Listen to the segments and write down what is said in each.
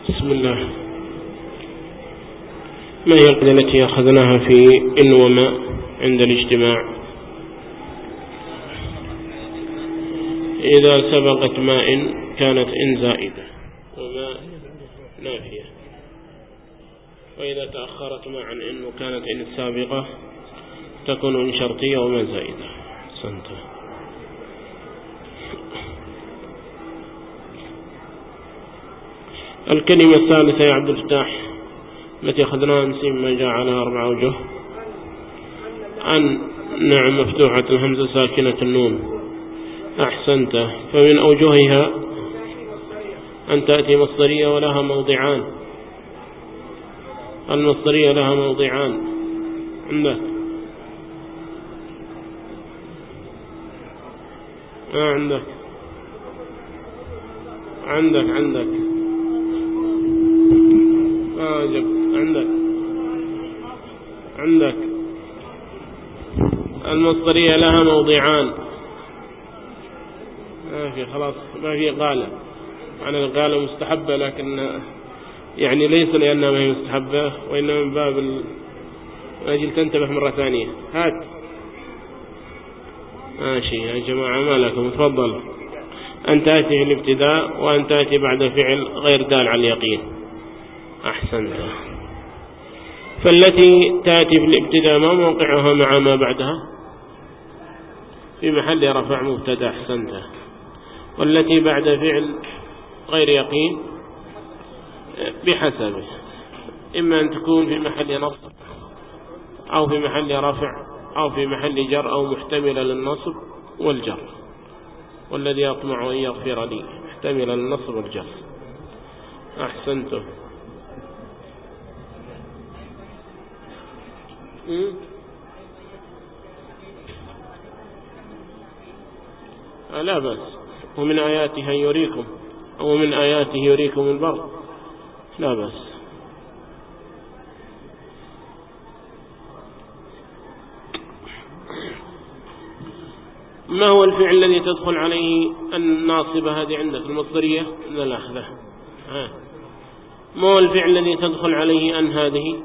بسم الله. ما هي القاعدة التي أخذناها في إن وما عند الاجتماع؟ إذا سبقت ما إن كانت إن زائدة وما نافية، وإذا تأخرت ما عن إن وكانت إن السابقة تكون إن شرطية وما زائدة. سنته. الكلمة الثالثة يا عبد الفتاح التي أخذناها نسيم ما جاء على 4 وجه. أن نعم مفتوحة الهمزة ساكنة النون. أحسنت. فمن أوجهها أن تأتي مصدرية ولها موضعان. المصدرية لها موضعان عندك. عندك عندك المصدرية لها موضعان. ما في خلاص ما في قالة. معنى القالة مستحبة، لكن يعني ليس لأنها ما هي مستحبة، وإنما من باب أجل تنتبه مرة ثانية. هات ماشي يا جماعة ما لكم. تفضل. أن تأتي في الابتداء وأن تأتي بعد فعل غير دال على اليقين. أحسنت. فالتي تأتي في الابتداء ما موقعها مع ما بعدها؟ في محل رفع مبتدا. أحسنت. والتي بعد فعل غير يقين بحسبه، إما أن تكون في محل نصب أو في محل رفع أو في محل جر أو محتملة للنصب والجر. والذي أطمع أن يغفر لي محتملة للنصب والجر. أحسنته. لا بأس. ومن آياته يريكم، أو من آياته يريكم البر، لا بأس. ما هو الفعل الذي تدخل عليه الناصبة؟ هذه عندك المصدرية من الأخذة. ما هو الفعل الذي تدخل عليه أن؟ هذه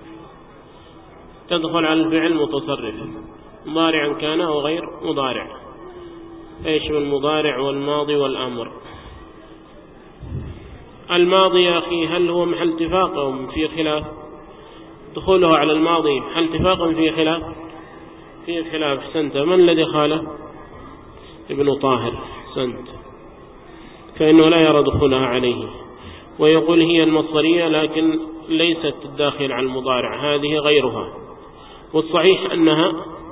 تدخل على الفعل متصرف مضارعا كان أو غير مضارع، يشمل المضارع والماضي والأمر. الماضي يا أخي هل هو محل اتفاق أو في خلاف؟ دخوله على الماضي محل اتفاق في خلاف؟ في خلاف. سنت. من الذي خاله؟ ابن طاهر. سنت. فإنه لا يرى دخولها عليه، ويقول هي المصدرية لكن ليست الداخل على المضارع، هذه غيرها. والصحيح أنها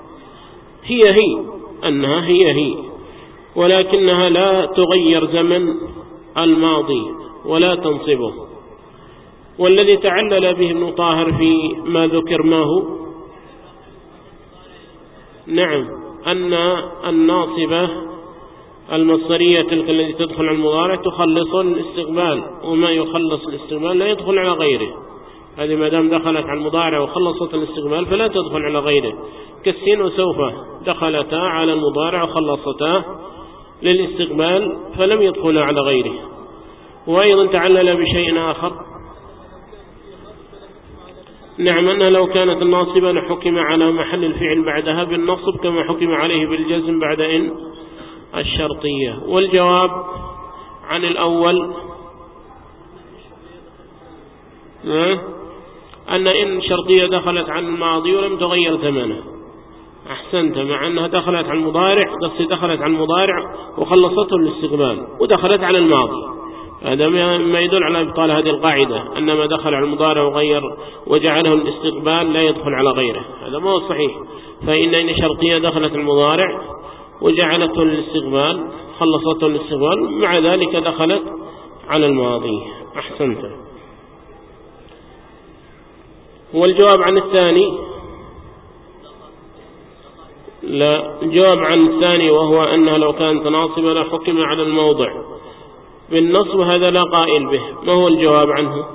هي ولكنها لا تغير زمن الماضي ولا تنصبه. والذي تعلل به ابن طاهر في ما ذكر ما هو؟ نعم، أن الناصبة المصدرية تلك التي تدخل على المضارع تخلص الاستقبال، وما يخلص الاستقبال لا يدخل على غيره. هذه ما دام دخلت على المضارع وخلصت الاستقبال فلا تدخل على غيره. كالسين وسوف دخلتا على المضارع وخلصتا للاستقبال فلم يدخل على غيره. وأيضا تعلل بشيء آخر. نعم، أنها لو كانت الناصبة لحكم على محل الفعل بعدها بالنصب كما حكم عليه بالجزم بعد إن الشرطية. والجواب عن الأول أن إن شرطية دخلت عن الماضي ولم تغير زمنه. أحسنت. مع أنها دخلت عن المضارع، دخلت عن المضارع وخلصته الاستقبال ودخلت على الماضي. هذا ما يدل على إبطال هذه القاعدة، أن ما دخل على المضارع وغير وجعله الاستقبال لا يدخل على غيره. هذا ما هو صحيح. فإن شرطية دخلت المضارع وجعلته الاستقبال خلصته الاستقبال، مع ذلك دخلت على الماضي. أحسنت. والجواب عن الثاني لا، الجواب عن الثاني وهو أنها لو كانت ناصبة لحكم على الموضع بالنصب، هذا لا قائل به. ما هو الجواب عنه؟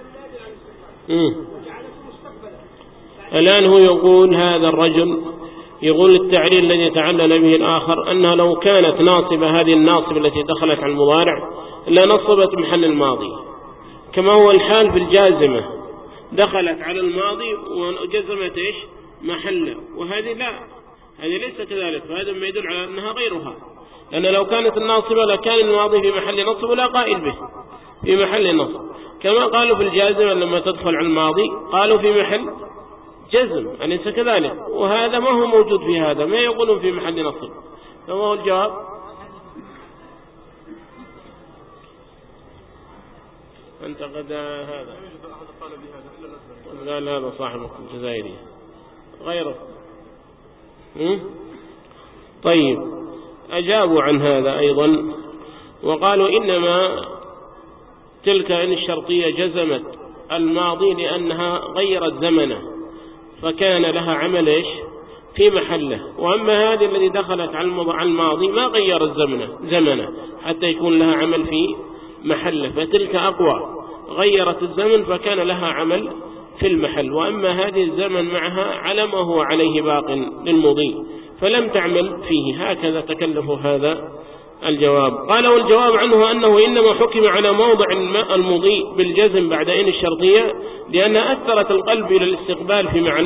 الآن هو يقول هذا الرجل يقول التعليل الذي يتعلل به الآخر أنها لو كانت ناصبة، هذه الناصبة التي دخلت على المضارع لنصبت محل الماضي، كما هو الحال في الجازمة، دخلت على الماضي وجزمت إيش محله، وهذه لا، هذه ليس كذلك، فهذا ما يدل على أنها غيرها، لأن لو كانت الناصبة لكان الماضي في محل نصب ولا قائل به في محل نصب، كما قالوا في الجازمة لما تدخل على الماضي قالوا في محل جزم، أليس كذلك؟ وهذا ما هو موجود في هذا، ما يقولون في محل نصب. فما هو الجواب؟ أنت قد هذا قال هذا صاحب الجزائري غيره. طيب، أجابوا عن هذا أيضا وقالوا إنما تلك إن الشرطية جزمت الماضي لأنها غيرت زمنه فكان لها عمل إيش في محله، وأما هذه التي دخلت على الماضي ما غيرت زمنه حتى يكون لها عمل في محله، فتلك أقوى، غيرت الزمن فكان لها عمل في المحل، وأما هذه الزمن معها على ما هو عليه باق للمضي فلم تعمل فيه. هكذا تكلفوا هذا الجواب. قال والجواب عنه أنه إنما حكم على موضع المضي بالجزم بعد إن الشرطية لأن أثرت القلب إلى الاستقبال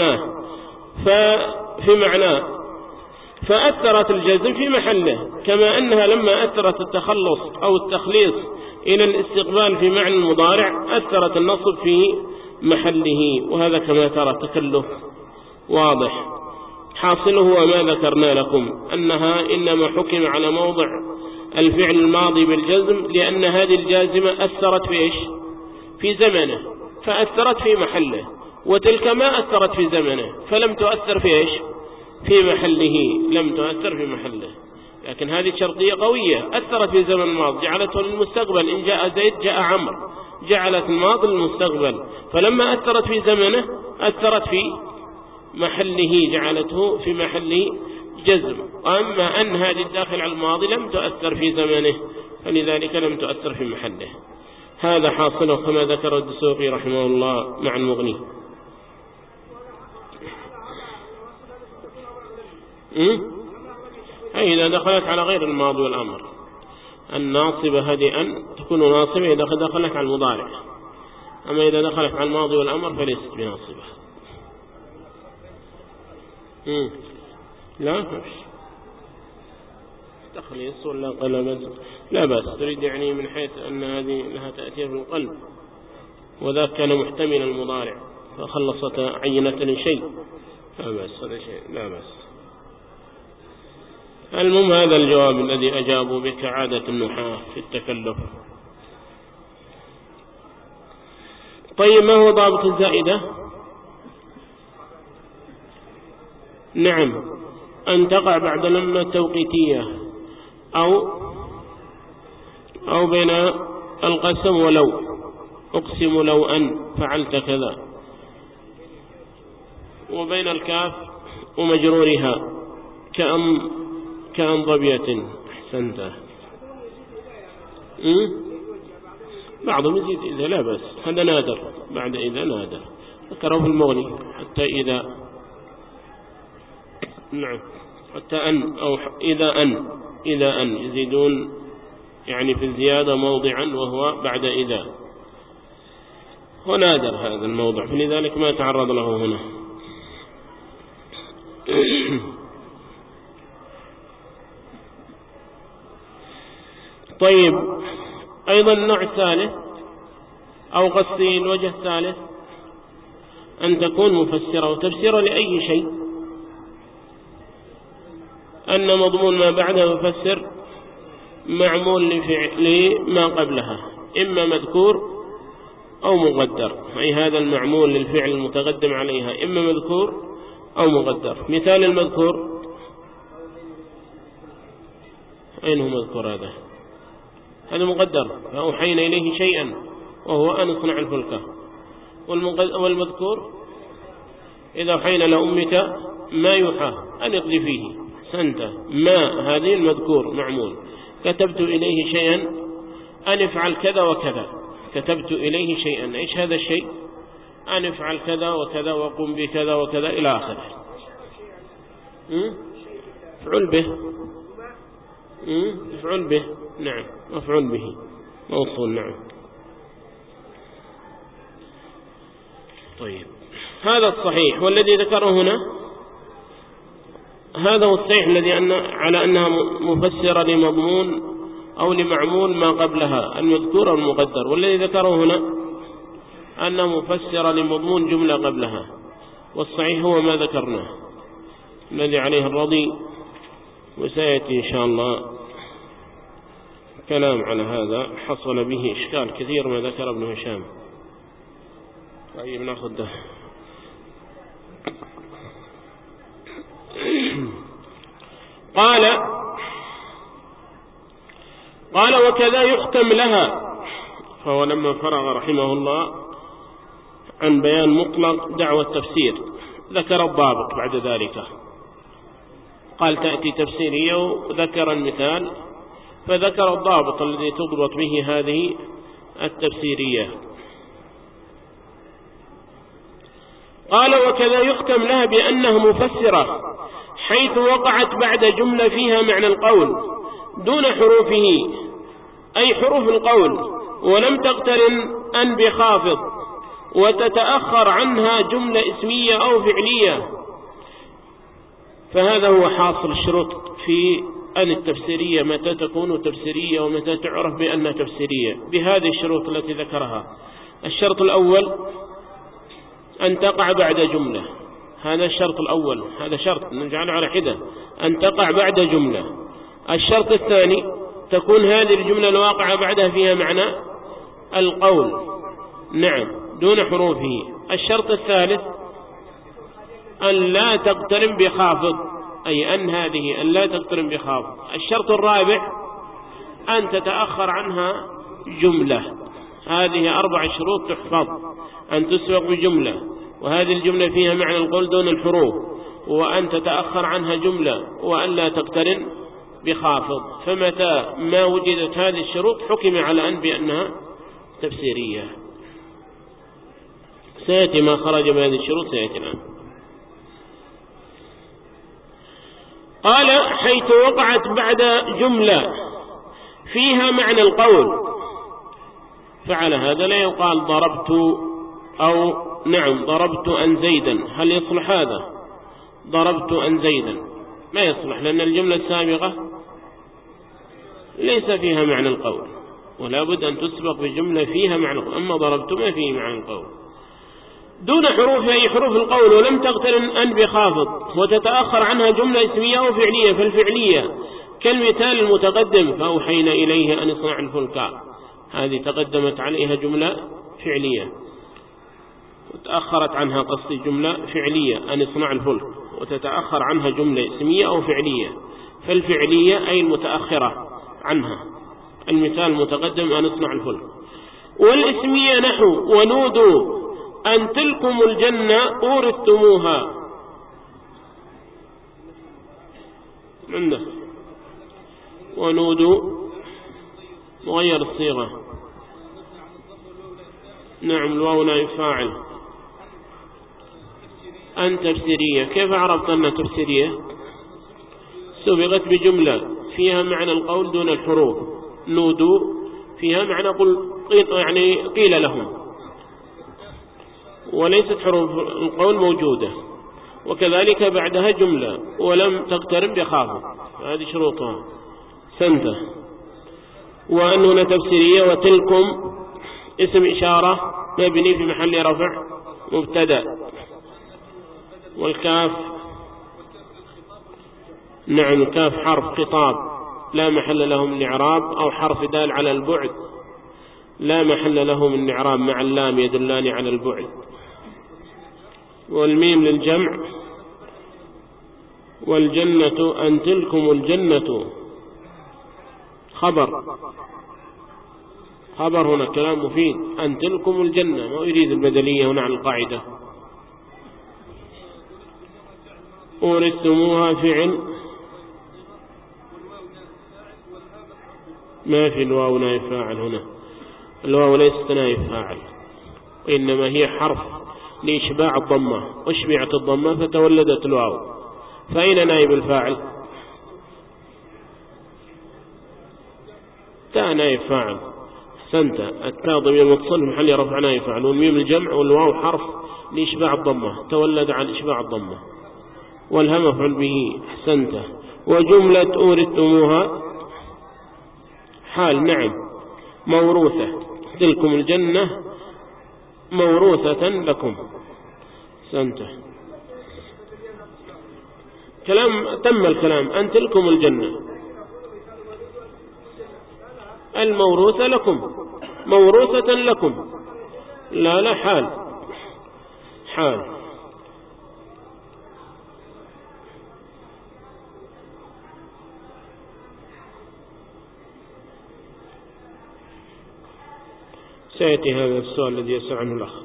في معناه فأثرت الجزم في محله، كما أنها لما أثرت التخلص أو التخليص إلى الاستقبال في معنى المضارع أثرت النصب في محله، وهذا كما ترى تكلف واضح. حاصله وما ذكرنا لكم أنها إنما حكم على موضع الفعل الماضي بالجزم لأن هذه الجازمة أثرت في إيش في زمنه فأثرت في محله، وتلك ما أثرت في زمنه فلم تؤثر في إيش في محله، لم تؤثر في محله. لكن هذه شرطية قوية أثرت في زمن الماضي جعلته للمستقبل، إن جاء زيد جاء عمرو، جعلت الماضي للمستقبل، فلما أثرت في زمنه أثرت في محله جعلته في محل جزم. وأما أن هذه الداخل على الماضي لم تؤثر في زمنه فلذلك لم تؤثر في محله. هذا حاصله كما ذكر الدسوقي رحمه الله مع المغني. أي إذا دخلت على غير الماضي والأمر، الناصبة هذه أن تكون ناصبة إذا دخلت على المضارع، أما إذا دخلت على الماضي والأمر فليست بناصبة. لا تخليص ولا قلبت لا بأس، تريد يعني من حيث أن هذه لها تأثير في القلب، وذاك كان محتمل المضارع فخلصت عينة لشيء لا بأس، هذا شيء لا بأس. المهم هذا الجواب الذي أجابوا به كعادة النحاة في التكلف. طيب، ما هو ضابط الزائدة؟ نعم، أن تقع بعد لما التوقيتية أو بين القسم ولو، أقسم لو أن فعلت كذا، وبين الكاف ومجرورها كأن ضبية. أحسنت. بعضهم يزيد إذا لا بس، هذا نادر، بعد إذا نادر ذكره في المغني حتى إذا، نعم حتى أن أو إذا أن يزيدون يعني في الزيادة موضعا وهو بعد إذا، ونادر هذا الموضع فلذلك ما تعرض له هنا. طيب، أيضا النوع الثالث أو قصدي الوجه الثالث أن تكون مفسرة وتفسيرا لأي شيء، أن مضمون ما بعدها مفسر معمول لما قبلها، إما مذكور أو مقدر، أي هذا المعمول للفعل المتقدم عليها إما مذكور أو مقدر. مثال المذكور أين هو مذكور؟ هذا مقدر، فأوحينا إليه شيئا وهو أن اصنع الفلك. والمذكور إذا أوحينا لأمك ما يوحى أن اقذفيه فيه سنت ما، هذه المذكور معمول. كتبت إليه شيئا أن افعل كذا وكذا، كتبت إليه شيئا، إيش هذا الشيء؟ أن افعل كذا وكذا وقم بكذا وكذا إلى آخره. مفعول به. مفعول به، نعم مفعول به موصول، نعم. طيب هذا الصحيح، والذي ذكره هنا هذا هو الصحيح الذي على أنها مفسرة لمضمون أو لمعمول ما قبلها المذكور أو المقدر، والذي ذكره هنا أنها مفسرة لمضمون جملة قبلها، والصحيح هو ما ذكرناه الذي عليه الرضي، وسيأتي إن شاء الله كلام على هذا. حصل به إشكال كثير ما ذكر ابن هشام. طيب نأخذ ده. قال وكذا يختم لها. فهو لما فرغ رحمه الله عن بيان مطلق دعوة التفسير ذكر الضابط بعد ذلك، قال تأتي تفسيرية، وذكر المثال، فذكر الضابط الذي تضبط به هذه التفسيرية. قال وكذا يختم لها بأنه مفسرة حيث وقعت بعد جملة فيها معنى القول دون حروفه، أي حروف القول، ولم تقترن أن بخافض، وتتأخر عنها جملة اسمية أو فعلية. فهذا هو حاصل الشروط في أن التفسيرية متى تكون تفسيرية ومتى تعرف بأنها تفسيرية، بهذه الشروط التي ذكرها. الشرط الأول أن تقع بعد جملة، هذا الشرط الأول، هذا شرط نجعله على حدة، أن تقع بعد جملة. الشرط الثاني تكون هذه الجملة الواقعة بعدها فيها معنى القول، نعم دون حروفه. الشرط الثالث أن لا تقترن بخافض، أي أن هذه أن لا تقترن بخافض. الشرط الرابع أن تتأخر عنها جملة. هذه 4 شروط تحفظ، أن تسبق بجملة، وهذه الجملة فيها معنى القول دون الحروف، وأن تتأخر عنها جملة، وأن لا تقترن بخافض. فمتى ما وجدت هذه الشروط حكم على أن بأنها تفسيرية. سيأتي ما خرج بهذه الشروط سيأتي الآن. قال حيث وقعت بعد جملة فيها معنى القول، فعلى هذا لا يقال ضربت أو نعم ضربت أن زيدا. هل يصلح هذا؟ ضربت أن زيدا ما يصلح، لأن الجملة السابقة ليس فيها معنى القول، ولا بد أن تسبق بجملة فيها معنى القول. أما ضربت ما فيه معنى القول دون حروف، أي حروف القول، ولم تقترن أن بخافض، وتتأخر عنها جملة اسمية أو فعلية. فالفعلية كالمثال المتقدم فأوحينا إليه أن يصنع الفلك، هذه تقدمت عليها جملة فعلية، وتأخرت عنها قصدي جملة فعلية أن يصنع الفلك، وتتأخر عنها جملة اسمية أو فعلية. فالفعلية أي المتأخرة عنها، المثال المتقدم أن يصنع الفلك. والاسمية نحو ونودوا أن تلكم الجنة أورثتموها. عنده ونودوا مغير الصيغة، نعم الواو نائب فاعل. أن تفسيرية، كيف عرفت أنها تفسيرية؟ سبقت بجملة فيها معنى القول دون الحروف. نودوا فيها معنى يعني قيل لهم، وليست حروف القول موجودة. وكذلك بعدها جملة ولم تقترن بخافض، هذه شروطها سنته. وأن هنا تفسيرية. وتلكم اسم إشارة مبني في محل رفع مبتدأ. والكاف نعم الكاف حرف خطاب لا محل له من الإعراب، أو حرف دال على البعد لا محل له من الإعراب، مع اللام يدلان على البعد. والميم للجمع. والجنة أن تلكم الجنة خبر هنا كلام مفيد. أن تلكم الجنة ما يريد البدلية هنا على القاعدة. أورثتموها فعل ما في الواو نائب فاعل، هنا الواو ليست نائب فاعل، وإنما هي حرف لإشباع الضمة، أشبعت الضمة فتولدت الواو، فأين نائب الفاعل؟ تاء نائب فاعل. أحسنت. التاء ضمير متصل محل رفع نائب فاعل، والميم الجمع، والواو حرف لإشباع الضمة تولد عن إشباع الضمة، والهاء مفعول به. أحسنت. وجملة أورثتموها حال نعم موروثة، تلكم الجنة موروثة لكم. أحسنت. كلام تم الكلام. أن تلكم الجنة الموروثة لكم، موروثة لكم. لا حال سيأتي هذا السؤال الذي يسأل عنه الأخ.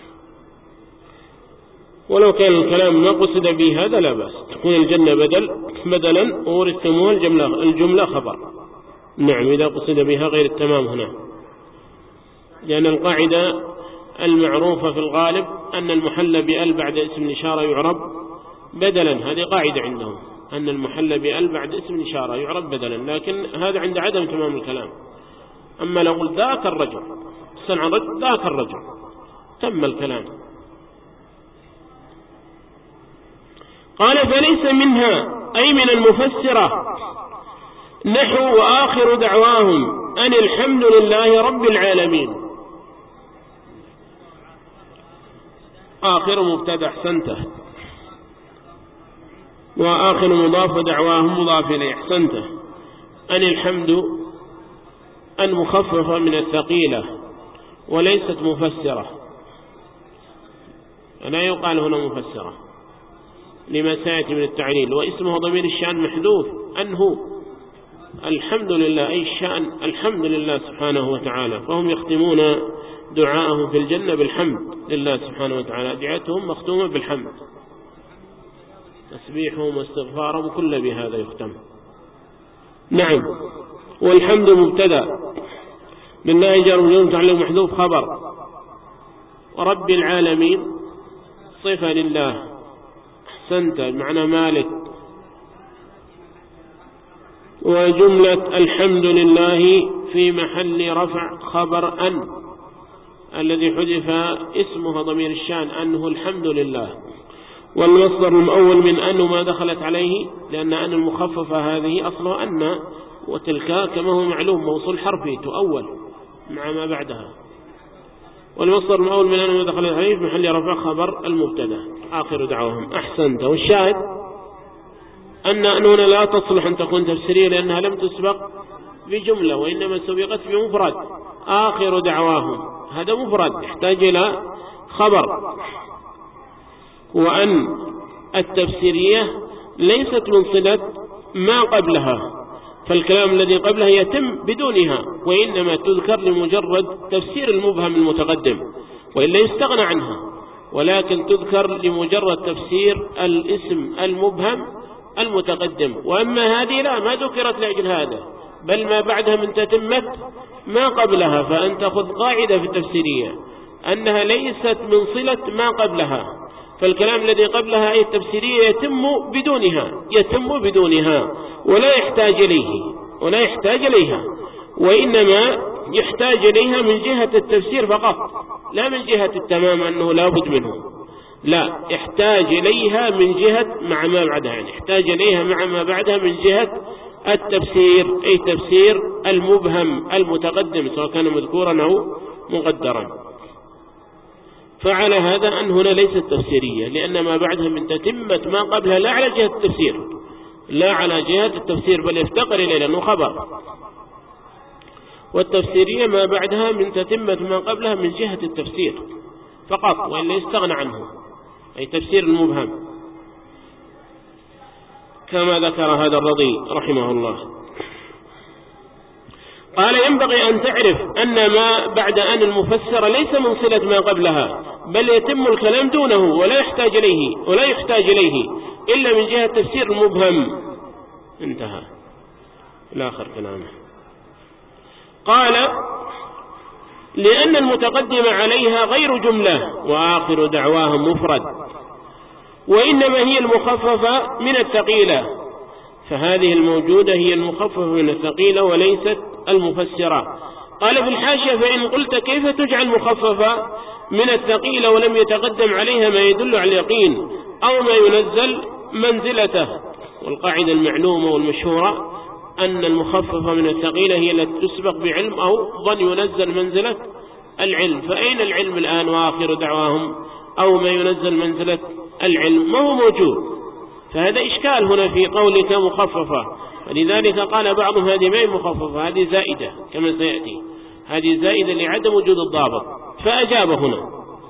ولو كان الكلام ما قصد به هذا لا بأس، تكون الجنة بدلا أورثتموها الجملة خبر. نعم إذا قصد بها غير التمام هنا، لأن القاعدة المعروفة في الغالب أن المحل بأل بعد اسم الإشارة يعرب بدلا. هذه قاعدة عندهم أن المحل بأل بعد اسم الإشارة يعرب بدلا، لكن هذا عند عدم تمام الكلام. أما لو قلت ذاك الرجل صنع رجل ذاك الرجل تم الكلام. قال فليس منها أي من المفسرة نحو وآخر دعواهم أن الحمد لله رب العالمين. آخر مبتدأ. أحسنته. وآخر مضاف دعواهم مضاف إليه. أحسنته. أن الحمد أن مخففة من الثقيلة وليست مفسرة، لا يقال هنا مفسرة لما سيأتي من التعليل. واسمه ضمير الشأن محذوف أنه الحمد لله، أي الشأن الحمد لله سبحانه وتعالى، فهم يختمون دعاءهم في الجنة بالحمد لله سبحانه وتعالى، دعاتهم مختومة بالحمد، تسبيحهم واستغفارهم كل بهذا يختم. نعم. والحمد مبتدأ بالله جار وجرور متعلق محذوف خبر، ورب العالمين صفة لله. أحسنت. معنى مالك. وجملة الحمد لله في محل رفع خبر أن الذي حذف اسمها ضمير الشان أنه الحمد لله. والمصدر المؤول من أن ما دخلت عليه، لأن أن المخففة هذه أصلها أن، وتلك كما هو معلوم موصول حرفي تؤول مع ما بعدها. والمصدر المؤول من أن ما دخلت عليه في محل رفع خبر المبتدا. آخر دعوهم. أحسنت. والشاهد أن هنا لا تصلح أن تكون تفسيرية لأنها لم تسبق بجملة، وإنما سبقت بمفرد. آخر دعواهم هذا مفرد يحتاج إلى خبر. وأن التفسيرية ليست من صلة ما قبلها، فالكلام الذي قبلها يتم بدونها، وإنما تذكر لمجرد تفسير المبهم المتقدم، وإلا يستغنى عنها، ولكن تذكر لمجرد تفسير الاسم المبهم المتقدم. وأما هذه لا، ما ذكرت لأجل هذا، بل ما بعدها من تتمت ما قبلها. فأنت خذ قاعدة في التفسيرية أنها ليست من صلة ما قبلها، فالكلام الذي قبلها أي التفسيرية يتم بدونها ولا يحتاج إليها، وإنما يحتاج إليها من جهة التفسير فقط، لا من جهة التمام أنه لا بد منه، لا، يحتاج إليها من جهة مع ما بعدها، يعني يحتاج إليها مع ما بعدها من جهة التفسير، أي تفسير المبهم المتقدم سواء كان مذكورا أو مقدرا. فعلى هذا أن هنا ليست تفسيرية، لأن ما بعدها من تتمة ما قبلها لا على جهة التفسير، لا على جهة التفسير، بل يفتقر إليه لأنه خبر. والتفسيرية ما بعدها من تتمة ما قبلها من جهة التفسير فقط، وإلا يستغنى عنه، أي تفسير المبهم كما ذكر هذا الرضي رحمه الله. قال ينبغي أن تعرف أن ما بعد أن المفسر ليس من صلة ما قبلها، بل يتم الكلام دونه ولا يحتاج إليه إلا من جهة تفسير المبهم. انتهى إلى آخر كلامه. قال لأن المتقدم عليها غير جملة وآخر دعواهم مفرد، وإنما هي المخففة من الثقيلة، فهذه الموجودة هي المخففة من الثقيلة وليست المفسرة. قال في الحاشية: فإن قلت كيف تجعل مخففة من الثقيلة ولم يتقدم عليها ما يدل على اليقين أو ما ينزل منزلته؟ والقاعدة المعلومة والمشهورة أن المخففة من الثقيلة هي التي تسبق بعلم أو ظن ينزل منزلة العلم. فأين العلم الآن؟ وآخر دعواهم أو ما ينزل منزلة العلم ما هو موجود. فهذا إشكال هنا في قولك مخففة، ولذلك قال بعضهم هذه ما هي مخففة، هذه زائدة كما سيأتي، هذه زائدة لعدم وجود الضابط. فأجاب هنا: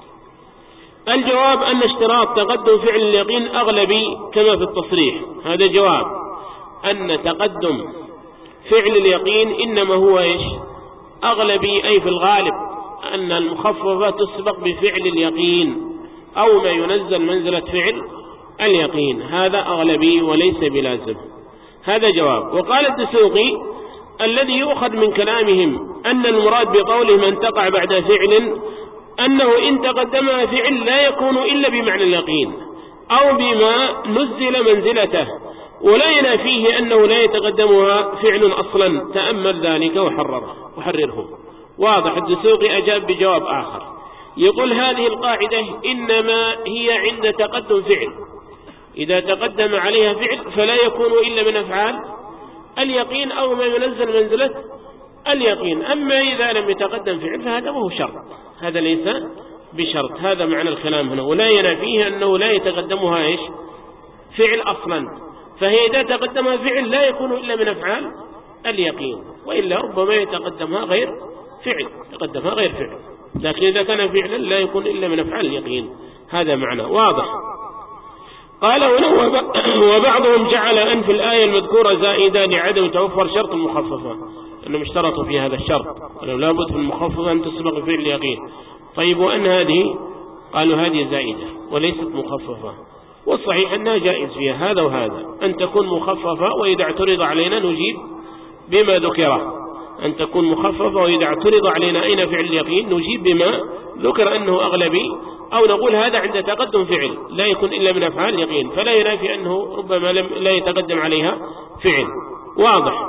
الجواب أن اشتراط تقدم فعل اليقين أغلبي كما في التصريح. هذا جواب أن تقدم فعل اليقين إنما هو إيش؟ أغلبي، أي في الغالب أن المخففة تسبق بفعل اليقين أو ما ينزل منزلة فعل اليقين، هذا أغلبي وليس بلازم. هذا جواب. وقال الدسوقي: الذي يؤخذ من كلامهم أن المراد بقولهم أن تقع بعد فعل أنه إن تقدمها فعل لا يكون إلا بمعنى اليقين أو بما نزل منزلته، ولا ينافيه أنه لا يتقدمها فعل أصلا. تأمل ذلك وحرره. واضح. الدسوقي أجاب بجواب آخر، يقول: هذه القاعدة إنما هي عند تقدم فعل، إذا تقدم عليها فعل فلا يكون إلا من أفعال اليقين أو ما ينزل منزلة اليقين. أما إذا لم يتقدم فعل فهذا هو شرط، هذا ليس بشرط. هذا معنى الكلام هنا. ولا ينافيه أنه لا يتقدمها إيش؟ فعل أصلا. فهي إذا تقدمها فعل لا يكون إلا من أفعال اليقين، وإلا ربما يتقدمها غير فعل، تقدمها غير فعل، لكن إذا كان فعلا لا يكون إلا من أفعال اليقين. هذا معنى واضح. قال: وبعضهم جعل أن في الآية المذكورة زائدة لعدم توفر شرط المخففة، أنهم اشترطوا في هذا الشرط، أنه لا بد في المخففة أن تسبق فعل اليقين. طيب، وأن هذه؟ قالوا هذه زائدة وليست مخففة، والصحيح أنها جائز فيها هذا وهذا، أن تكون مخففة وإذا اعترض علينا نجيب بما ذكره، أن تكون مخففة وإذا اعترض علينا أين فعل اليقين نجيب بما ذكر أنه أغلبي، أو نقول هذا عند تقدم فعل لا يكون إلا من أفعال اليقين، فلا ينافي أنه ربما لا يتقدم عليها فعل. واضح.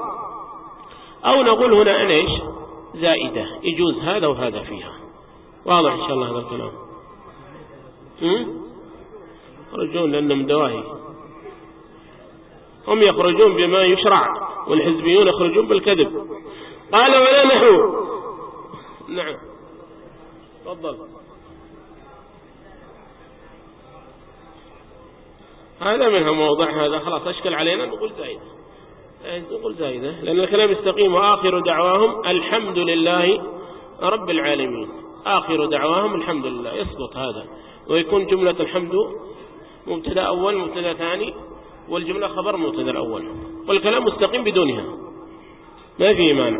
أو نقول هنا أنا إيش؟ زائدة، يجوز هذا وهذا فيها. واضح إن شاء الله هذا الكلام. يخرجون لأنهم دواهي، هم يخرجون بما يشرع، والحزبيون يخرجون بالكذب. قال: ولا نحو. نعم، تفضل. هذا منها موضع، هذا خلاص أشكل علينا، نقول زائدة، لأن الكلام يستقيم. وآخر دعواهم الحمد لله رب العالمين. آخر دعواهم الحمد لله، يسقط هذا، ويكون جملة الحمد مبتدا أول مبتدا ثاني، والجملة خبر مبتدا الأول، والكلام مستقيم بدونها، ما فيه مانع،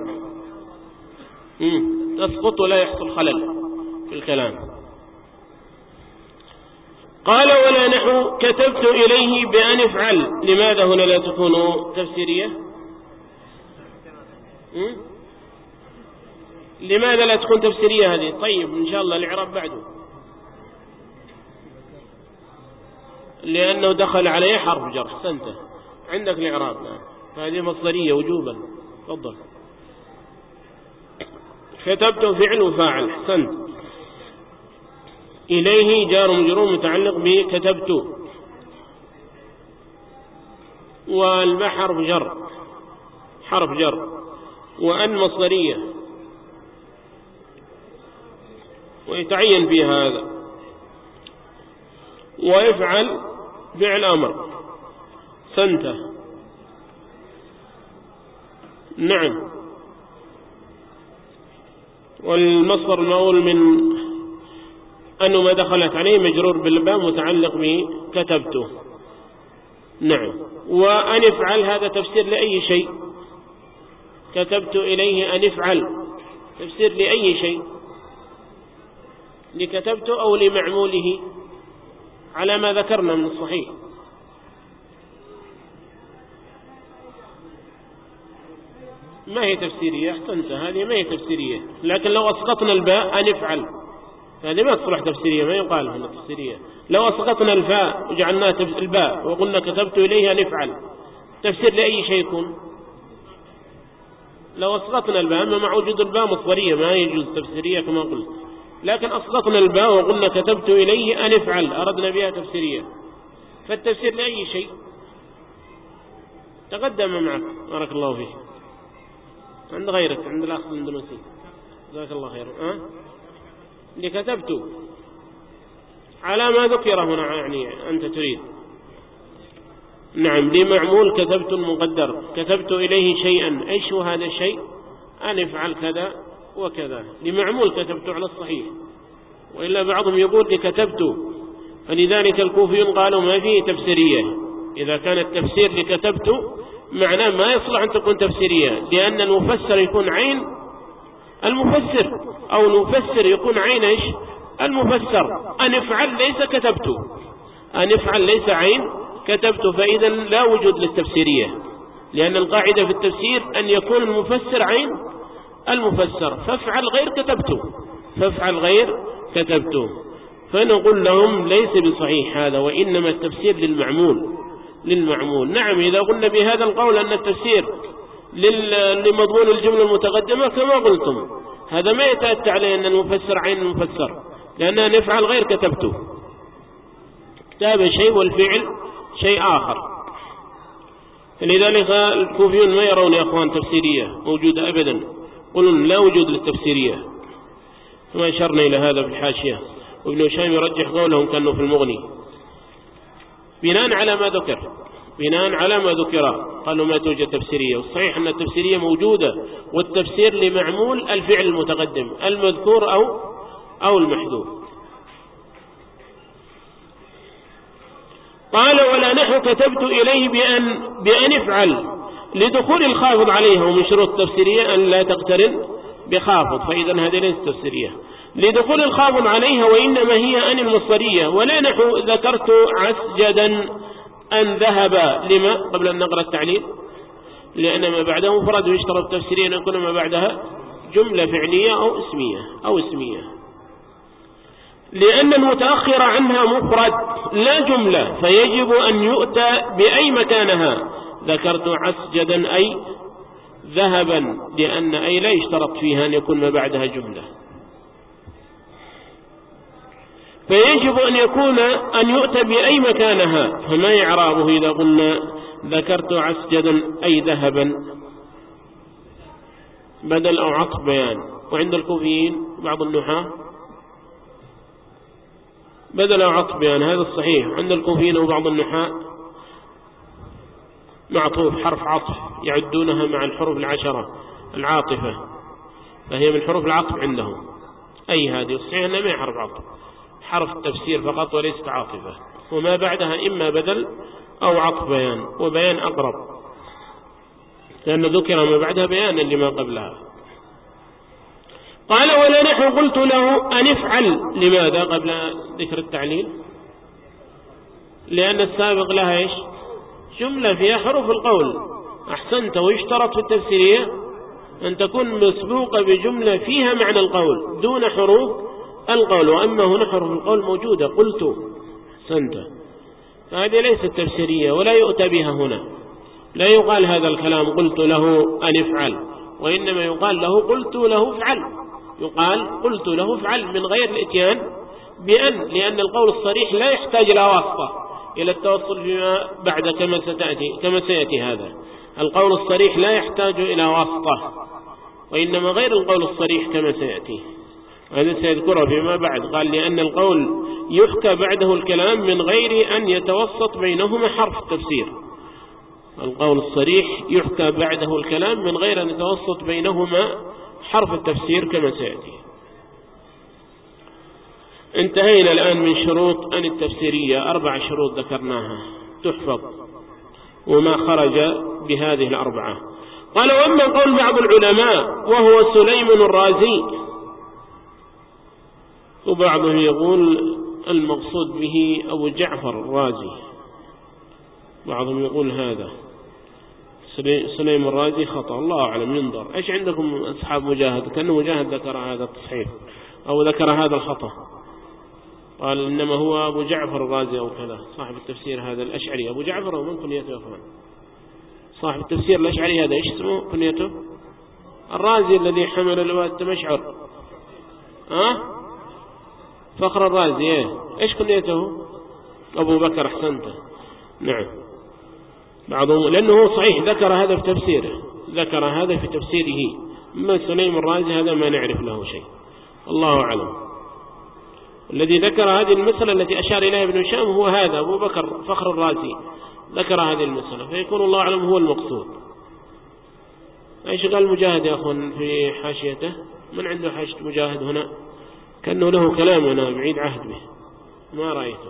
تسقط ولا يحصل خلل في الكلام. قال: ولا نحو كتبت إليه بأن افعل. لماذا هنا لا تكون تفسيرية؟ لماذا لا تكون تفسيرية هذه؟ طيب، إن شاء الله الإعراب بعده، لأنه دخل عليه حرف جر. أحسنت، عندك الإعراب. هذه مصدرية وجوبا. تفضل. كتبت فعل وفاعل. أحسنت. إليه جار ومجرور متعلق بكتبت، والباء حرف جر، وأن مصدرية ويتعين فيها هذا، ويفعل فعل أمر. سنته. نعم. والمصدر المأول من أنه ما دخلت عليه مجرور بالباء متعلق بكتبته. نعم. وأن افعل هذا تفسير لأي شيء. كتبت إليه أن افعل تفسير لأي شيء، لكتبت أو لمعموله على ما ذكرنا من الصحيح. ما هي تفسيرية. أحسنت، هذه ما هي تفسيرية، لكن لو أسقطنا الباء أن افعل هذه ما تصلح تفسيرية، ما يقال هنا تفسيرية. لو أسقطنا الفاء وجعلناها الباء وقلنا كتبت إليها نفعل، تفسير لأي شيء يكون؟ لو أسقطنا الباء، أما مع وجود الباء مصدرية ما يجوز تفسيرية كما قلت، لكن أسقطنا الباء وقلنا كتبت إليه أن افعل، أردنا بها تفسيرية، فالتفسير لأي شيء تقدم معك. بارك الله فيك. عند غيرك، عند الأخ الاندونيسي، جزاك الله خير. اللي كتبت على ما ذكر هنا، يعني أنت تريد. نعم، لمعمول كتبت المقدر، كتبت إليه شيئا، إيش هو هذا الشيء؟ أن افعل كذا وكذا. لمعمول كتبت على الصحيح، وإلا بعضهم يقول لكتبت، فلذلك الكوفيون قالوا ما فيه تفسيرية. إذا كان التفسير لكتبت معناه ما يصلح أن تكون تفسيرية، لأن المفسر يكون عين المفسر، أو المفسر يكون عين إيش؟ المفسر. أن افعل ليس كتبت، أن افعل ليس عين كتبت، فإذا لا وجود للتفسيرية، لأن القاعدة في التفسير أن يكون المفسر عين المفسر. فافعل غير كتبت، فافعل غير كتبت. فنقول لهم ليس بصحيح هذا، وإنما التفسير للمعمول. نعم، إذا قلنا بهذا القول أن التفسير لمضمون الجملة المتقدمة كما قلتم، هذا ما يتأتى عليه أن المفسر عين المفسر، لأننا نفعل غير كتبته. كتاب شيء والفعل شيء آخر. لذلك الكوفيون ما يرون يا أخوان تفسيرية موجودة أبدا، قلنا لا وجود للتفسيرية، كما أشرنا إلى هذا في الحاشية. وابن هشام يرجح قولهم كأنه في المغني بناء على ما ذكر، قالوا ما توجد تفسيرية. والصحيح أن التفسيرية موجودة، والتفسير لمعمول الفعل المتقدم المذكور أو المحذوف. قال ولا نحو كتبت إليه بأن افعل لدخول الخافض عليها، ومن شروط التفسيرية أن لا تقترن بخافض، فإذا هذه ليست تفسيرية لدخول الخافض عليها، وإنما هي أن المصدرية. ولا نحو ذكرت عسجدا أن ذهب. لما؟ قبل أن نقرأ التعليل، لأن ما بعده مفرد، ويشترط تفسيريا أن يكون ما بعدها جملة فعلية أو اسمية، لأن المتأخر عنها مفرد لا جملة، فيجب أن يؤتى بأي مكانها. ذكرت عسجدا أي ذهبا، لأن أي لا يشترط فيها أن يكون ما بعدها جملة، فيجب أن يؤتى بأي مكانها. فما إعرابه إذا قلنا ذكرت عسجدا أي ذهبا؟ بدل أو عطف بيان. وعند الكوفيين بعض النحاة بدل أو عطف بيان، هذا الصحيح. عند الكوفيين وبعض النحاة معطوف حرف عطف، يعدونها مع الحروف 10 العاطفة، فهي من حروف العطف عندهم. أي هذه الصحيح أنها ما حرف عطف، حرف التفسير فقط وليست عاطفة، وما بعدها إما بدل أو عطف بيان، وبيان أقرب، لأن ذكر ما بعدها بيانا لما قبلها. قال ولا نحو قلت له أن افعل. لماذا قبل ذكر التعليل؟ لأن السابق لها إيش؟ جملة فيها حروف القول. أحسنت. ويشترط في التفسيرية أن تكون مسبوقة بجملة فيها معنى القول دون حروف القول، وأما هنا حروف القول موجودة. قلت أحسنت، فهذه ليست تفسيرية ولا يؤتى بها هنا. لا يقال هذا الكلام قلت له أن افعل، وإنما يقال له قلت له افعل. يقال قلت له افعل من غير الاتيان بأن، لأن القول الصريح لا يحتاج إلى واسطة إلى التوصل فيما بعد كما سيأتي هذا. القول الصريح لا يحتاج إلى واسطة، وإنما غير القول الصريح كما سيأتي، هذا سيذكره فيما بعد. قال لأن القول يحكى بعده الكلام من غير أن يتوسط بينهما حرف التفسير. القول الصريح يحكى بعده الكلام من غير أن يتوسط بينهما حرف التفسير كما سيأتي. انتهينا الآن من شروط أن التفسيرية. 4 شروط ذكرناها تحفظ، وما خرج بهذه 4. قال وأما قول بعض العلماء وهو سليم الرازي، وبعضهم يقول المقصود به أبو جعفر الرازي، بعضهم يقول هذا سليم الرازي خطأ، الله أعلم، ينظر. إيش عندكم أصحاب مجاهد؟ كأن مجاهد ذكر هذا التصحيح، أو ذكر هذا الخطأ، قال إنما هو أبو جعفر الرازي أو كذا، صاحب التفسير هذا الأشعري. أبو جعفر ومن كنيته يا أخوان؟ صاحب التفسير الأشعري هذا إيش اسمه كنيته؟ الرازي الذي حمل لواء التمشعر، فخر الرازي. إيش كنيته؟ أبو بكر. أحسنته. نعم. بعضهم لأنه صحيح ذكر هذا في تفسيره، ذكر هذا في تفسيره. أما سليم الرازي هذا ما نعرف له شيء، الله أعلم. الذي ذكر هذه المسألة التي أشار إليها ابن هشام هو هذا أبو بكر فخر الرازي، ذكر هذه المسألة، فيكون الله أعلم هو المقصود. إيش قال مجاهد يا أخوان في حاشيته؟ من عنده حاشية مجاهد هنا؟ كأنه له كلام أنا بعيد عهد به، ما رأيته.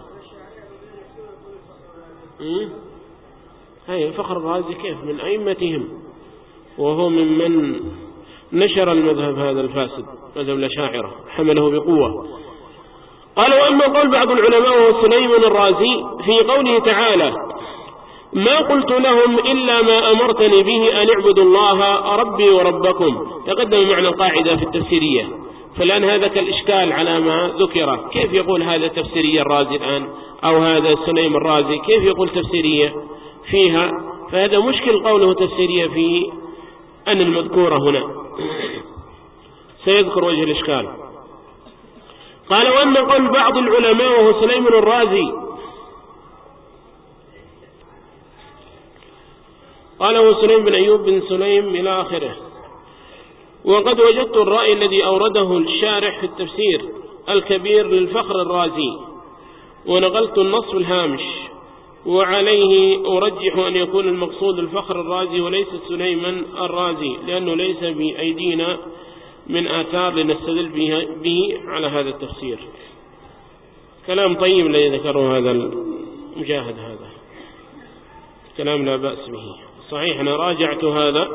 هاي فخر الرازي كيف من أئمتهم، وهو ممن نشر المذهب هذا الفاسد، مذهب الأشاعرة، حمله بقوة. قال: وأما قول بعض العلماء وهو سليم الرازي في قوله تعالى: ما قلت لهم إلا ما أمرتني به أن اعبدوا الله ربي وربكم. تقدم معنى القاعدة في التفسيرية، فالآن هذا كالإشكال على ما ذكر. كيف يقول هذا تفسيرية الرازي الآن، أو هذا سليم الرازي كيف يقول تفسيرية فيها؟ فهذا مشكل قوله تفسيرية في أن المذكورة هنا. سيذكر وجه الإشكال. قال: وأما قول بعض العلماء وهو سليم الرازي، قاله سليم بن أيوب بن سليم إلى آخره. وقد وجدت الرأي الذي أورده الشارح في التفسير الكبير للفخر الرازي، ونقلت النص في الهامش، وعليه أرجح أن يكون المقصود الفخر الرازي وليس سليمان الرازي، لأنه ليس بأيدينا من آثار لنستدل به على هذا التفسير. كلام طيب الذي ذكره هذا المجاهد، هذا كلام لا بأس به. صحيح أنا راجعت هذا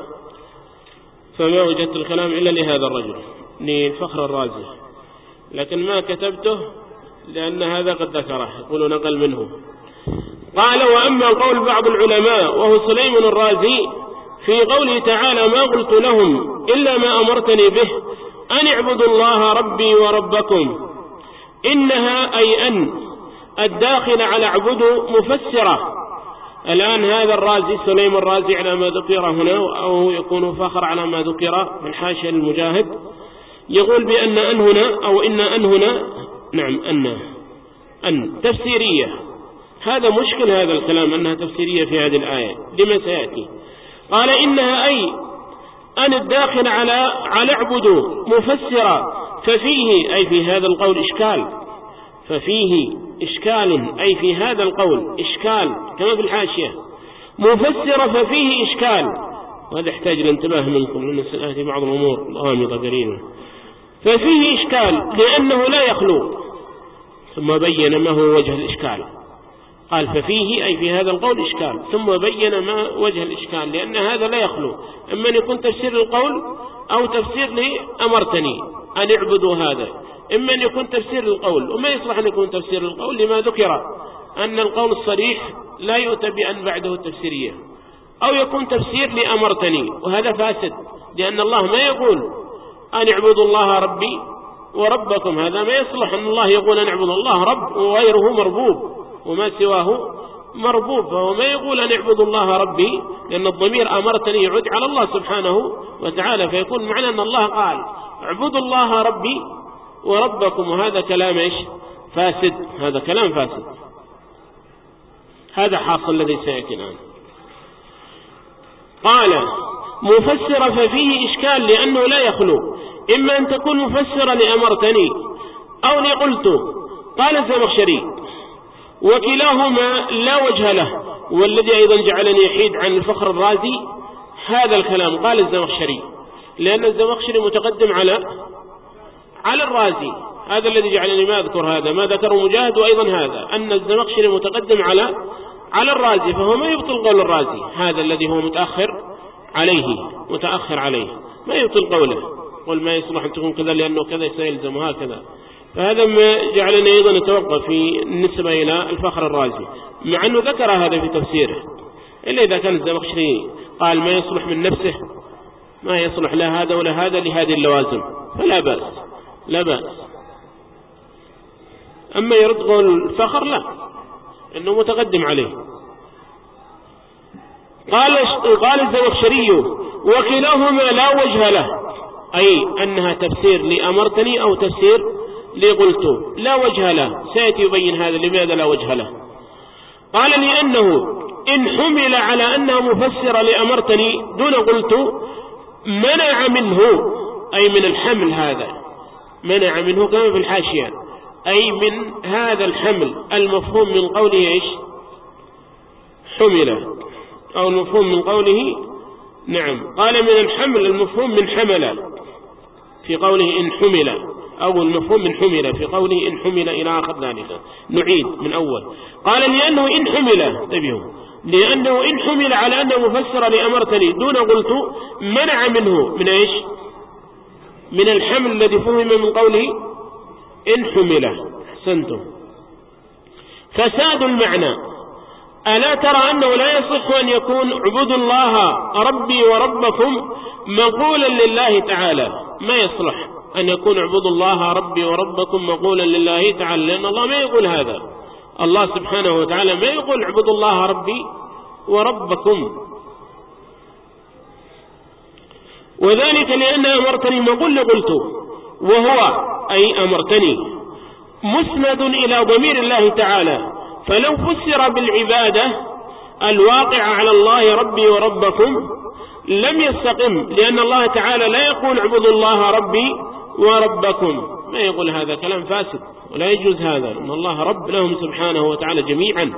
فما وجدت الكلام إلا لهذا الرجل، للفخر الرازي، لكن ما كتبته لأن هذا قد ذكره، يقول نقل منه. قال: وأما قول بعض العلماء وهو سليم الرازي في قوله تعالى: ما قلت لهم إلا ما أمرتني به أن اعبدوا الله ربي وربكم، إنها أي أن الداخل على اعبدوا مفسرة. الآن هذا الرازي سليم الرازي على ما ذكر هنا، أو يكون فخر على ما ذكر من حاشية المجاهد، يقول بأن أن هنا أو إن أن هنا، نعم أن تفسيرية. هذا مشكل هذا الكلام أنها تفسيرية في هذه الآية، لما سيأتي. قال: إنها أي أن الداخل على اعبدوا مفسرة، ففيه أي في هذا القول إشكال، ففيه إشكال أي في هذا القول إشكال، كما في الحاشية مفسرة ففيه إشكال. وهذا يحتاج الانتباه منكم لأن سنأتي بعض الأمور غامضة قليلا. ففيه إشكال لأنه لا يخلو، ثم بين ما هو وجه الإشكال. قال: ففيه أي في هذا القول إشكال، ثم بين ما وجه الإشكال، لأن هذا لا يخلو، إما أن يكون تفسير القول أو تفسير لأمرتني أن اعبدوا هذا، إما أن يكون تفسير القول، وما يصلح أن يكون تفسير القول لما ذكر أن القول الصريح لا يؤتى بأن بعده التفسيرية، أو يكون تفسير لأمرتني، وهذا فاسد، لأن الله ما يقول أن اعبدوا الله ربي وربكم، هذا ما يصلح أن الله يقول أن اعبدوا الله رب وغيره مربوب وما سواه مربوب، فهو ما يقول أن اعبدوا الله ربي، لأن الضمير أمرتني يعود على الله سبحانه وتعالى، فيكون معنى أن الله قال اعبدوا الله ربي وربكم، وهذا كلام إيش؟ فاسد، هذا كلام فاسد. هذا حاصل الذي سيأتي الآن. قال: مفسر ففيه إشكال لأنه لا يخلو، إما أن تكون مفسرة لأمرتني أو لقلت. قال الزمخشري: وكلاهما لا وجه له، والذي أيضا جعلني يحيد عن الفخر الرازي هذا الكلام. قال الزمخشري، لأن الزمخشري متقدم على الرازي، هذا الذي جعلني ما أذكر هذا، ما ذكر مجاهد، وأيضا هذا أن الزمخشري متقدم على الرازي، فهو ما يبطل قول الرازي، هذا الذي هو متأخر عليه ما يبطل قوله، قل ما يصلح أن تكون كذا لأنه كذا سيلزم وهكذا. فهذا ما جعلنا أيضا نتوقف في النسبة إلى الفخر الرازي، مع أنه ذكر هذا في تفسيره، إلا إذا كان الزمخشري قال ما يصلح من نفسه، ما يصلح لا هذا ولا هذا لهذه اللوازم، فلا بأس. لا بأس. أما يرد قول الفخر لا، إنه متقدم عليه. قال الزمخشري وكلاهما لا وجه له، أي أنها تفسير لأمرتني أو تفسير لقلت، لا وجه له. سيأتي يبين هذا لماذا لا وجه له. قال لأنه إن حمل على أنها مفسرة لأمرتني دون قلت منع منه، أي من الحمل هذا، منع منه كما في الحاشية، أي من هذا الحمل المفهوم من قوله إيش؟ حمل، أو المفهوم من قوله نعم، قال من الحمل المفهوم من حمل في قوله إن حمل، أو المفهوم من حمل في قوله إن حمل إلى آخر ذلك. نعيد من أول. قال لأنه إن حمل، انتبهوا، لأنه إن حمل على أنه مفسر لأمرتني دون قلت منع منه من إيش؟ من الحمل الذي فهم من قوله إن حمل. أحسنتم. فساد المعنى. ألا ترى أنه لا يصح أن يكون اعبدوا الله ربي وربكم مقولا لله تعالى؟ ما يصلح أن يكون اعبدوا الله ربي وربكم مقولا لله تعالى، لأن الله ما يقول هذا. الله سبحانه وتعالى ما يقول اعبدوا الله ربي وربكم، وذلك لأن أمرتني مقول لقلت، وهو أي أمرتني مسند إلى ضمير الله تعالى، فلو فسر بالعبادة الواقع على الله ربي وربكم لم يستقم، لأن الله تعالى لا يقول اعبدوا الله ربي وربكم، ما يقول هذا كلام فاسد ولا يجوز هذا، إن الله رب لهم سبحانه وتعالى جميعا.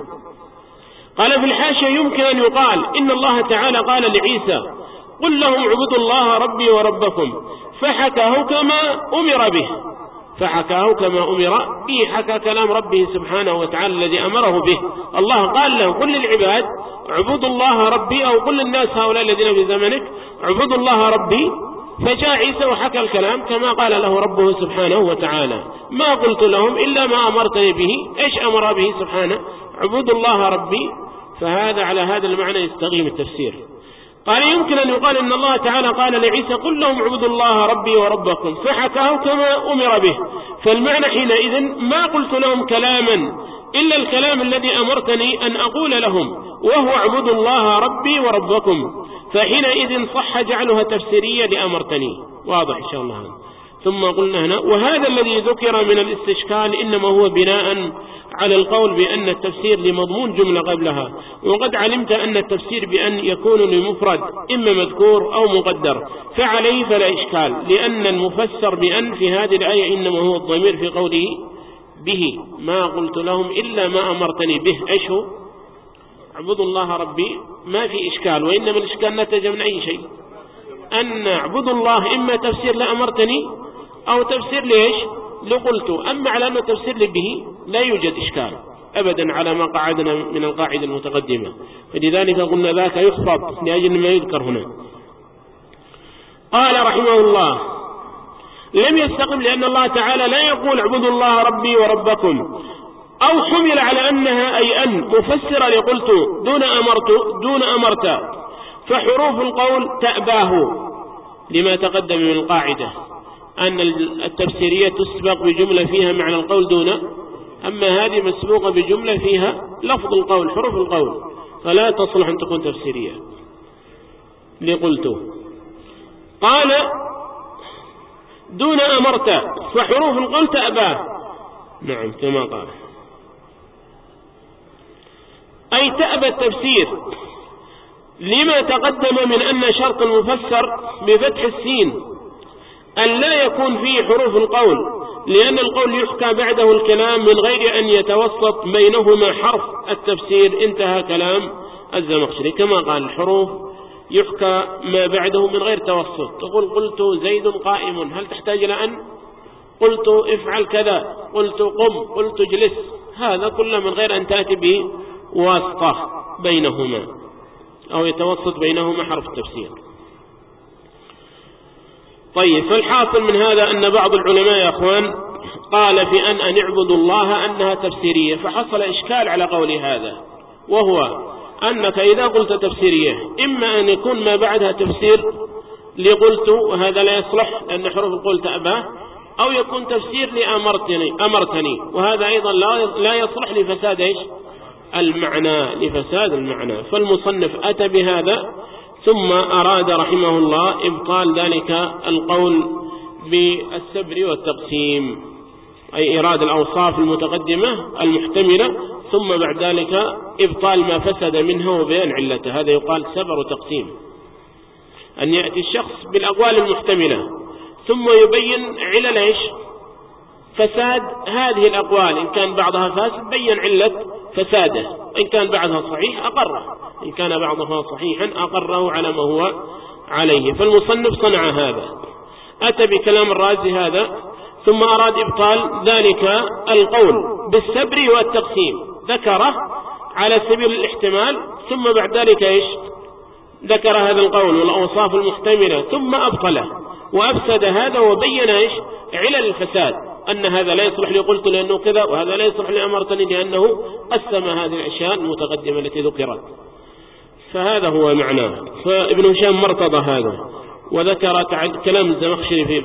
قال في الحاشية يمكن أن يقال إن الله تعالى قال لعيسى قل لهم اعبدوا الله ربي وربكم، فحكاه كما أمر به، فحكاه كما أمر به، حكى كلام ربه سبحانه وتعالى الذي أمره به. الله قال له قل للعباد اعبدوا الله ربي، أو قل للناس هؤلاء الذين في زمنك اعبدوا الله ربي، فجاء عيسى وحكى الكلام كما قال له ربه سبحانه وتعالى. ما قلت لهم إلا ما أمرتني به. إيش أمر به سبحانه؟ اعبدوا الله ربي. فهذا على هذا المعنى يستقيم التفسير. قال يمكن أن يقال إن الله تعالى قال لعيسى قل لهم اعبدوا الله ربي وربكم، فحكاه كما أمر به، فالمعنى حينئذ ما قلت لهم كلاما إلا الكلام الذي أمرتني أن أقول لهم، وهو اعبدوا الله ربي وربكم، فحينئذ صح جعلها تفسيرية لأمرتني. واضح إن شاء الله. ثم قلنا هنا وهذا الذي ذكر من الاستشكال إنما هو بناء على القول بأن التفسير لمضمون جملة قبلها، وقد علمت أن التفسير بأن يكون لمفرد إما مذكور أو مقدر، فعليه فلا إشكال، لأن المفسر بأن في هذه الآية إنما هو الضمير في قوله به، ما قلت لهم إلا ما أمرتني به. إيش هو؟ اعبدوا الله ربي، ما في إشكال، وإنما الإشكال نتج من أي شيء؟ أن اعبدوا الله إما تفسير لأمرتني أو تفسير ليش؟ لقلت. أما على أنه تفسير به لا يوجد إشكال أبدا على ما قعدنا من القاعدة المتقدمة، فلذلك قلنا ذاك يخفض لأجل ما يذكر هنا. قال رحمه الله لم يستقم، لأن الله تعالى لا يقول اعبدوا الله ربي وربكم، أو حمل على أنها أي أن مفسر لقلت دون أمرت، فحروف القول تأباه لما تقدم من القاعدة أن التفسيرية تسبق بجملة فيها معنى القول دون، أما هذه مسبوقة بجملة فيها لفظ القول حروف القول، فلا تصلح أن تكون تفسيرية لقلت. قال دون أمرت، فحروف القول تأباه، نعم كما قال، أي تأبى التفسير لما تقدم من أن شرط المفسر بفتح السين أن لا يكون فيه حروف القول، لأن القول يحكى بعده الكلام من غير أن يتوسط بينهما حرف التفسير. انتهى كلام الزمخشري كما قال الحروف يحكى ما بعده من غير توسط. تقول قلت زيد قائم، هل تحتاج إلى أن قلت افعل كذا، قلت قم، قلت اجلس، هذا كله من غير أن تأتي به واسطة بينهما أو يتوسط بينهما حرف التفسير. طيب، فالحاصل من هذا أن بعض العلماء يا أخوان قال في أن اعبدوا الله أنها تفسيرية، فحصل إشكال على قول هذا، وهو أنك إذا قلت تفسيرية إما أن يكون ما بعدها تفسير لقلت، وهذا لا يصلح لأن حروف القول تأباه، أو يكون تفسير لأمرتني، وهذا أيضا لا يصلح لفساد إيش؟ المعنى، لفساد المعنى. فالمصنف أتى بهذا، ثم أراد رحمه الله إبطال ذلك القول بالسبر والتقسيم، أي إراد الأوصاف المتقدمة المحتملة، ثم بعد ذلك إبطال ما فسد منه وبيان علته. هذا يقال سبر وتقسيم، أن يأتي الشخص بالأقوال المحتملة ثم يبين علل إيش؟ فساد هذه الأقوال. إن كان بعضها فاسد بين علة فساده، إن كان بعضها صحيح أقره، إن كان بعضها صحيحا أقره على ما هو عليه. فالمصنف صنع هذا، أتى بكلام الرازي هذا، ثم أراد إبطال ذلك القول بالسبر والتقسيم، ذكره على سبيل الاحتمال، ثم بعد ذلك إيش؟ ذكر هذا القول والأوصاف المحتملة ثم أبطله وأفسد هذا، وبين إيش؟ علل الفساد، أن هذا لا يصلح لي قلت لأنه كذا، وهذا لا يصلح لي أمرتني لأنه قسم هذه الأشياء المتقدمة التي ذكرت. فهذا هو معناه. فابن هشام مرتضى هذا، وذكر كلام الزمخشري في